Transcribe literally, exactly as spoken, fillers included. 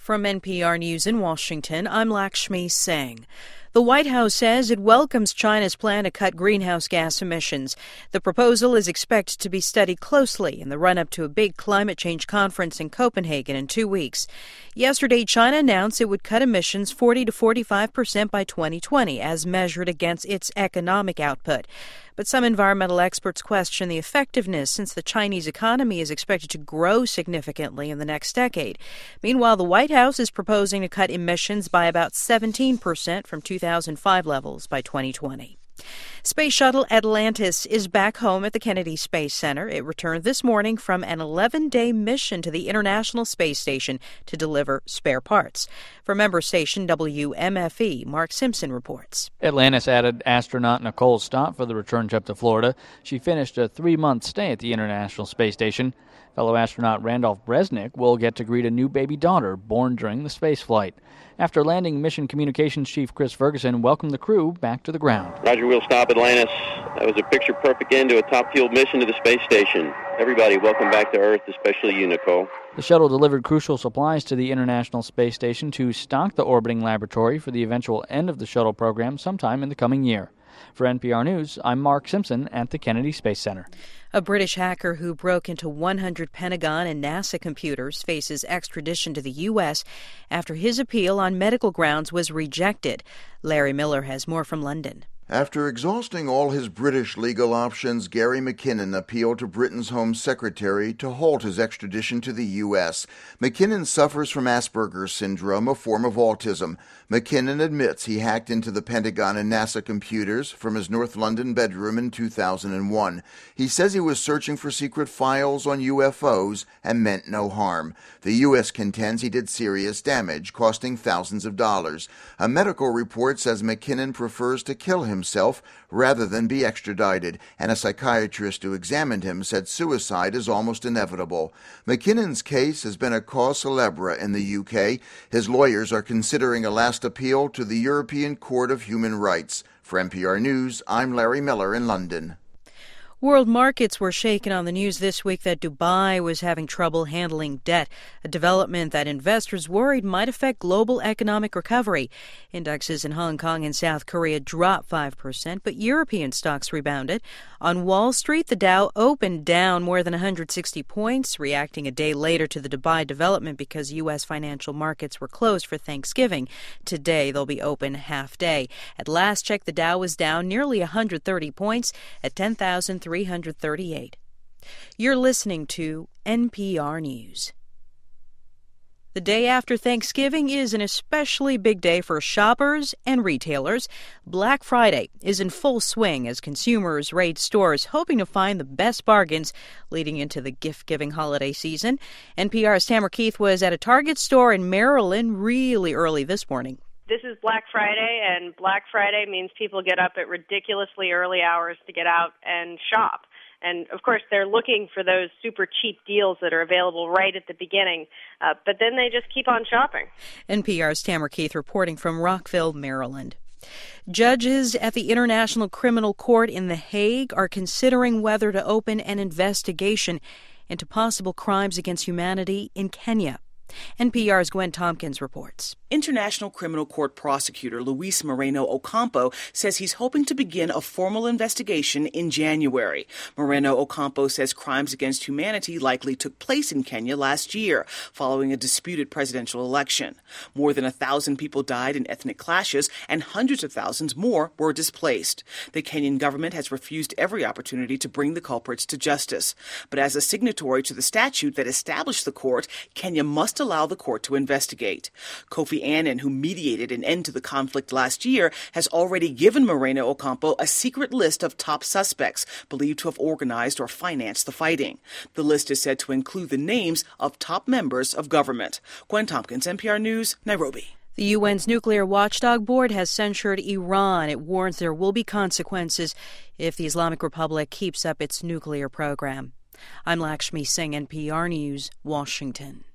From N P R News in Washington, I'm Lakshmi Singh. The White House says it welcomes China's plan to cut greenhouse gas emissions. The proposal is expected to be studied closely in the run-up to a big climate change conference in Copenhagen in two weeks. Yesterday, China announced it would cut emissions forty to forty-five percent by twenty twenty, as measured against its economic output. But some environmental experts question the effectiveness since the Chinese economy is expected to grow significantly in the next decade. Meanwhile, the White House is proposing to cut emissions by about seventeen percent from two thousand five levels by twenty twenty. Space Shuttle Atlantis is back home at the Kennedy Space Center. It returned this morning from an eleven-day mission to the International Space Station to deliver spare parts. For member station W M F E, Mark Simpson reports. Atlantis added astronaut Nicole Stott for the return trip to Florida. She finished a three-month stay at the International Space Station. Fellow astronaut Randolph Bresnik will get to greet a new baby daughter born during the space flight. After landing, Mission Communications Chief Chris Ferguson welcomed the crew back to the ground. Roger, we'll stop Atlantis. That was a picture-perfect end to a top-fueled mission to the space station. Everybody, welcome back to Earth, especially you, Nicole. The shuttle delivered crucial supplies to the International Space Station to stock the orbiting laboratory for the eventual end of the shuttle program sometime in the coming year. For N P R News, I'm Mark Simpson at the Kennedy Space Center. A British hacker who broke into one hundred Pentagon and NASA computers faces extradition to the U S after his appeal on medical grounds was rejected. Larry Miller has more from London. After exhausting all his British legal options, Gary McKinnon appealed to Britain's Home Secretary to halt his extradition to the U S. McKinnon suffers from Asperger's syndrome, a form of autism. McKinnon admits he hacked into the Pentagon and NASA computers from his North London bedroom in two thousand one. He says he was searching for secret files on U F Os and meant no harm. The U S contends he did serious damage, costing thousands of dollars. A medical report says McKinnon prefers to kill himself himself rather than be extradited, and a psychiatrist who examined him said suicide is almost inevitable. McKinnon's case has been a cause célèbre in the U K. His lawyers are considering a last appeal to the European Court of Human Rights. For N P R News, I'm Larry Miller in London. World markets were shaken on the news this week that Dubai was having trouble handling debt, a development that investors worried might affect global economic recovery. Indexes in Hong Kong and South Korea dropped five percent, but European stocks rebounded. On Wall Street, the Dow opened down more than one hundred sixty points, reacting a day later to the Dubai development because U S financial markets were closed for Thanksgiving. Today, they'll be open half day. At last check, the Dow was down nearly one hundred thirty points at ten thousand three hundred thirty-eight. You're listening to N P R News. The day after Thanksgiving is an especially big day for shoppers and retailers. Black Friday is in full swing as consumers raid stores hoping to find the best bargains leading into the gift-giving holiday season. N P R's Tamara Keith was at a Target store in Maryland really early this morning. This is Black Friday, and Black Friday means people get up at ridiculously early hours to get out and shop. And, of course, they're looking for those super cheap deals that are available right at the beginning, uh, but then they just keep on shopping. N P R's Tamara Keith reporting from Rockville, Maryland. Judges at the International Criminal Court in The Hague are considering whether to open an investigation into possible crimes against humanity in Kenya. N P R's Gwen Tompkins reports. International Criminal Court prosecutor Luis Moreno Ocampo says he's hoping to begin a formal investigation in January. Moreno Ocampo says crimes against humanity likely took place in Kenya last year, following a disputed presidential election. More than a thousand people died in ethnic clashes, and hundreds of thousands more were displaced. The Kenyan government has refused every opportunity to bring the culprits to justice. But as a signatory to the statute that established the court, Kenya must allow the court to investigate. Kofi Annan, who mediated an end to the conflict last year, has already given Moreno Ocampo a secret list of top suspects believed to have organized or financed the fighting. The list is said to include the names of top members of government. Gwen Tompkins, N P R News, Nairobi. The U N's Nuclear Watchdog Board has censured Iran. It warns there will be consequences if the Islamic Republic keeps up its nuclear program. I'm Lakshmi Singh, N P R News, Washington.